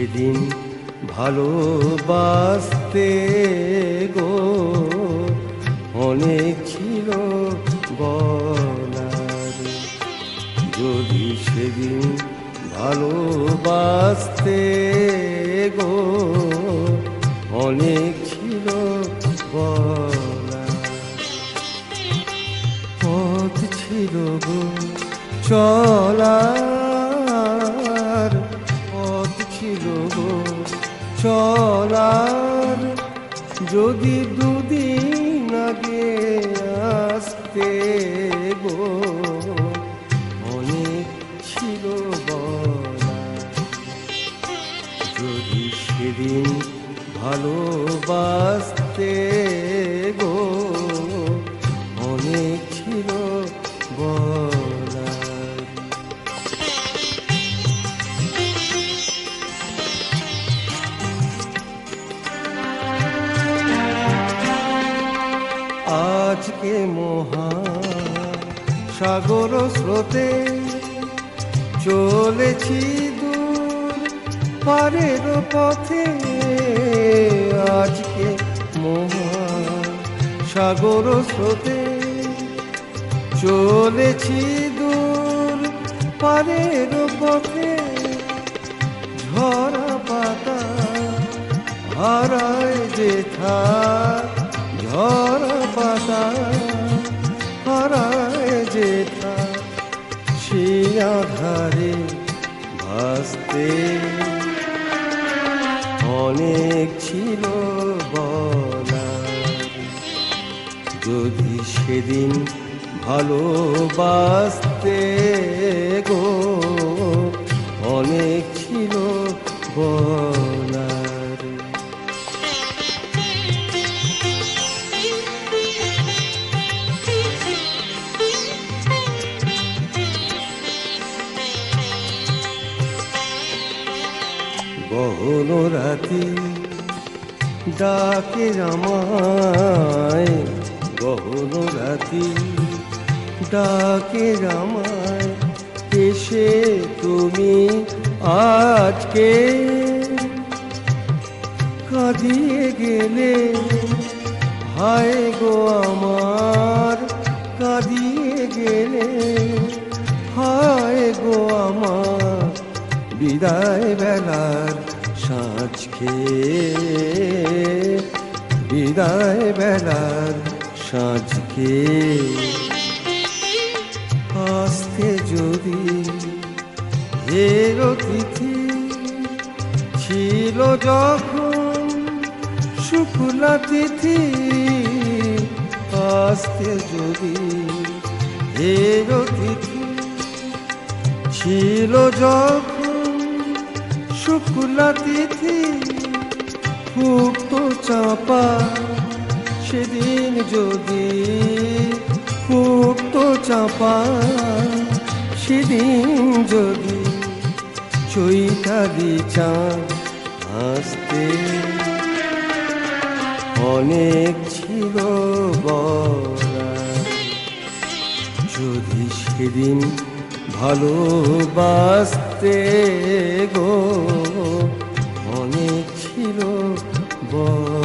সেদিন ভালোবাসতে গো অনেক ছিল বলার। যদি সেদিন ভালোবাসতে গো অনেক ছিল বলার। পথ ছিল গো চলার, পথ ছিল গো চলার, যদি দুদিন আগে আসতে গো অনেক ছিল বলার। যদি সেদিন ভালোবাসতে গো অনেক ছিল বলার। আজকে মহাসাগর স্রোতে চলেছি দূর পারের পথে। আজকে মহাসাগর স্রোতে চলেছি দূর পারের পথে। ঝরা পাতা হারায় যেথা, ঝরা পাতা হারায় যেথা, সে আধারে ভাসতে অনেক ছিল বলার। যদি সেদিন ভালোবাসতে গো অনেক ছিল বলার। গহন রাতি ডাকে আমায়, গহন রাতি ডাকে আমায়, এসে তুমি আজকে কাঁদিয়ে গেলে। হায় গো আমার কাঁদিয়ে গেলে, হায় গো আমার বিদায় বেলার সাঁঝকে, বিদায় বেলার সাঁঝকে। আসতে যদি এর তিথি ছিল যখন শুক্লা তিথি, আসতে যদি এর তিথি ছিল যখন শুক্লা তিথি। ফুক্ত চাপা সেদিন যদি, ফুক্ত চাপা সেদিন যদি চৈতালি চাঁদ আসতে অনেক ছিল বলার। যদি সেদিন ভালোবাসতে গো অনেক ছিল বলার।